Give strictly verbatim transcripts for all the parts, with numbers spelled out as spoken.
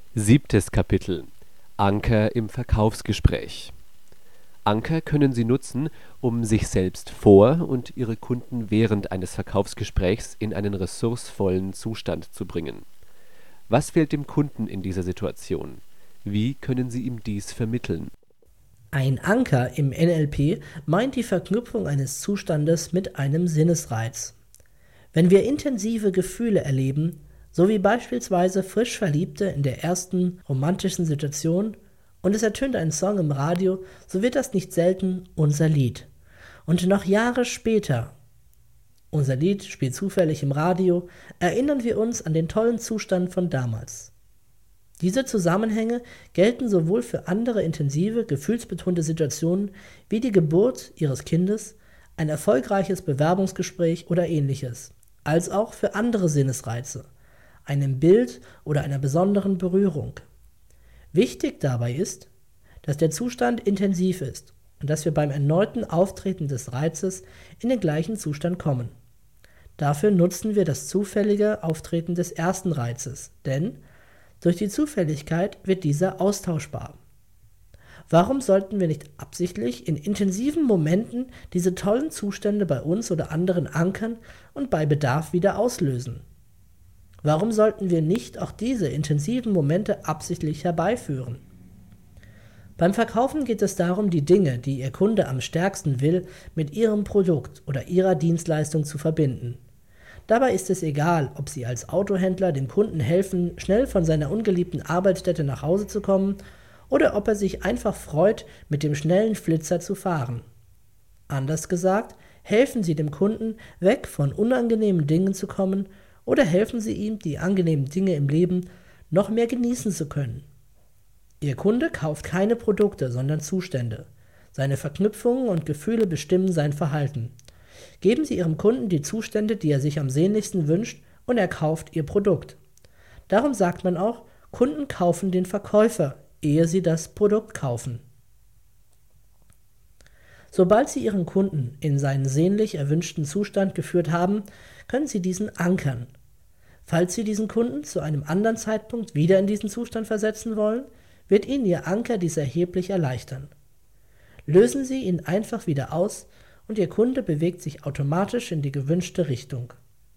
Siebtes Kapitel: Anker im Verkaufsgespräch. Anker können Sie nutzen, um sich selbst vor und Ihre Kunden während eines Verkaufsgesprächs in einen ressourcevollen Zustand zu bringen. Was fehlt dem Kunden in dieser Situation? Wie können Sie ihm dies vermitteln? Ein Anker im N L P meint die Verknüpfung eines Zustandes mit einem Sinnesreiz. Wenn wir intensive Gefühle erleben, so wie beispielsweise frisch Verliebte in der ersten romantischen Situation, und es ertönt ein Song im Radio, so wird das nicht selten unser Lied. Und noch Jahre später, unser Lied spielt zufällig im Radio, erinnern wir uns an den tollen Zustand von damals. Diese Zusammenhänge gelten sowohl für andere intensive, gefühlsbetonte Situationen wie die Geburt Ihres Kindes, ein erfolgreiches Bewerbungsgespräch oder ähnliches, als auch für andere Sinnesreize, einem Bild oder einer besonderen Berührung. Wichtig dabei ist, dass der Zustand intensiv ist und dass wir beim erneuten Auftreten des Reizes in den gleichen Zustand kommen. Dafür nutzen wir das zufällige Auftreten des ersten Reizes, denn durch die Zufälligkeit wird dieser austauschbar. Warum sollten wir nicht absichtlich in intensiven Momenten diese tollen Zustände bei uns oder anderen ankern und bei Bedarf wieder auslösen? Warum sollten wir nicht auch diese intensiven Momente absichtlich herbeiführen? Beim Verkaufen geht es darum, die Dinge, die Ihr Kunde am stärksten will, mit Ihrem Produkt oder Ihrer Dienstleistung zu verbinden. Dabei ist es egal, ob Sie als Autohändler dem Kunden helfen, schnell von seiner ungeliebten Arbeitsstätte nach Hause zu kommen, oder ob er sich einfach freut, mit dem schnellen Flitzer zu fahren. Anders gesagt, helfen Sie dem Kunden, weg von unangenehmen Dingen zu kommen, oder helfen Sie ihm, die angenehmen Dinge im Leben noch mehr genießen zu können. Ihr Kunde kauft keine Produkte, sondern Zustände. Seine Verknüpfungen und Gefühle bestimmen sein Verhalten. Geben Sie Ihrem Kunden die Zustände, die er sich am sehnlichsten wünscht, und er kauft Ihr Produkt. Darum sagt man auch, Kunden kaufen den Verkäufer, ehe sie das Produkt kaufen. Sobald Sie Ihren Kunden in seinen sehnlich erwünschten Zustand geführt haben, können Sie diesen ankern. Falls Sie diesen Kunden zu einem anderen Zeitpunkt wieder in diesen Zustand versetzen wollen, wird Ihnen Ihr Anker dies erheblich erleichtern. Lösen Sie ihn einfach wieder aus und Ihr Kunde bewegt sich automatisch in die gewünschte Richtung.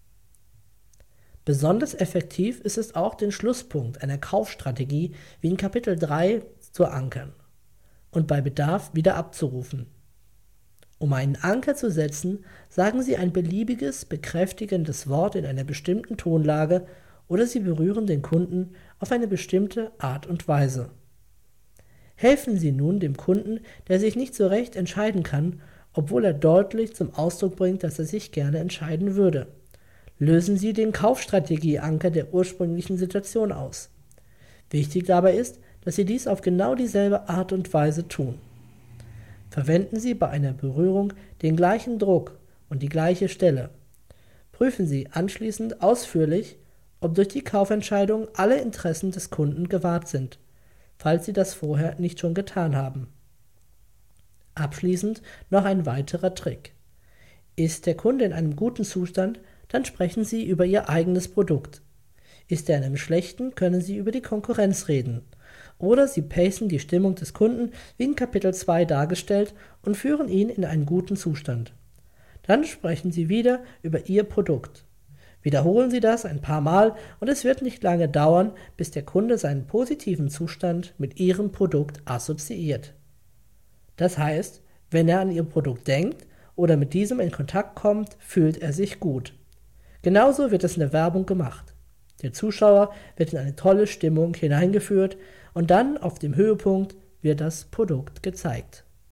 Besonders effektiv ist es auch, den Schlusspunkt einer Kaufstrategie wie in Kapitel drei zu ankern und bei Bedarf wieder abzurufen. Um einen Anker zu setzen, sagen Sie ein beliebiges, bekräftigendes Wort in einer bestimmten Tonlage oder Sie berühren den Kunden auf eine bestimmte Art und Weise. Helfen Sie nun dem Kunden, der sich nicht so recht entscheiden kann, obwohl er deutlich zum Ausdruck bringt, dass er sich gerne entscheiden würde. Lösen Sie den Kaufstrategie-Anker der ursprünglichen Situation aus. Wichtig dabei ist, dass Sie dies auf genau dieselbe Art und Weise tun. Verwenden Sie bei einer Berührung den gleichen Druck und die gleiche Stelle. Prüfen Sie anschließend ausführlich, ob durch die Kaufentscheidung alle Interessen des Kunden gewahrt sind, falls Sie das vorher nicht schon getan haben. Abschließend noch ein weiterer Trick. Ist der Kunde in einem guten Zustand, dann sprechen Sie über Ihr eigenes Produkt. Ist er in einem schlechten, können Sie über die Konkurrenz reden. Oder Sie pacen die Stimmung des Kunden, wie in Kapitel zwei dargestellt, und führen ihn in einen guten Zustand. Dann sprechen Sie wieder über Ihr Produkt. Wiederholen Sie das ein paar Mal und es wird nicht lange dauern, bis der Kunde seinen positiven Zustand mit Ihrem Produkt assoziiert. Das heißt, wenn er an Ihr Produkt denkt oder mit diesem in Kontakt kommt, fühlt er sich gut. Genauso wird es in der Werbung gemacht. Der Zuschauer wird in eine tolle Stimmung hineingeführt und dann auf dem Höhepunkt wird das Produkt gezeigt.